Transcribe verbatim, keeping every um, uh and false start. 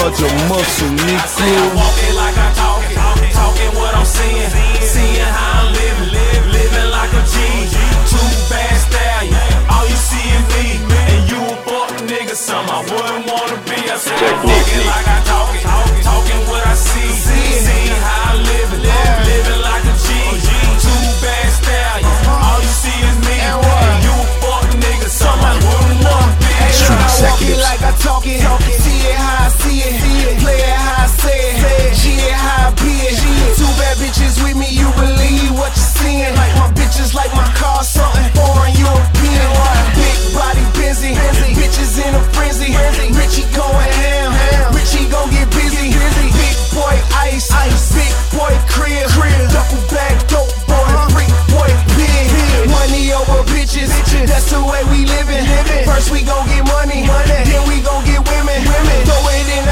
bunch of muscle, nigga. I say I'm walking like I talk it, talking what I'm seeing, seeing how I'm living, living like a G. Two bad stallion, all you see is me, and you a fuck nigga, some I wouldn't wanna be. I said